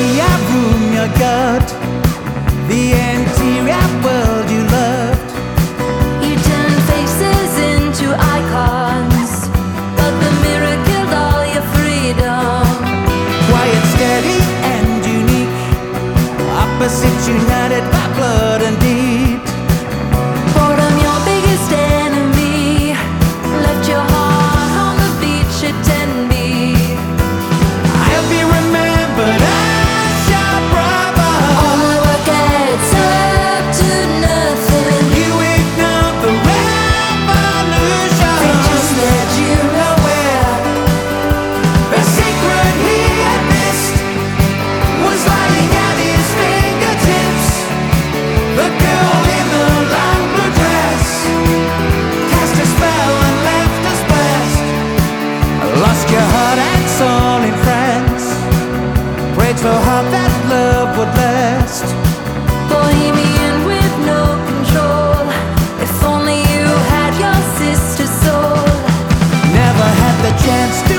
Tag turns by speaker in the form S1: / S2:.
S1: Utopia room your gut, the interior world you loved.
S2: You turned faces into icons, but the mirror killed all your freedom.
S1: Quiet, steady and unique, opposites united by blood and deed.
S2: Boredom, your biggest enemy, left your heart on the beach at Tenby.
S1: I'll be remembered as your brother.
S2: All my work adds up to nothing.
S1: You ignored the revolution.
S2: They just led you nowhere.
S1: The secret he had missed was lying at his fingertips. The girl in the long blue dress cast a spell and left us blessed. Lost your heart and soul in France. Prayed so hard that love would last.
S2: Bohemian with no control. If only you had your sister's soul.
S1: Never had the chance to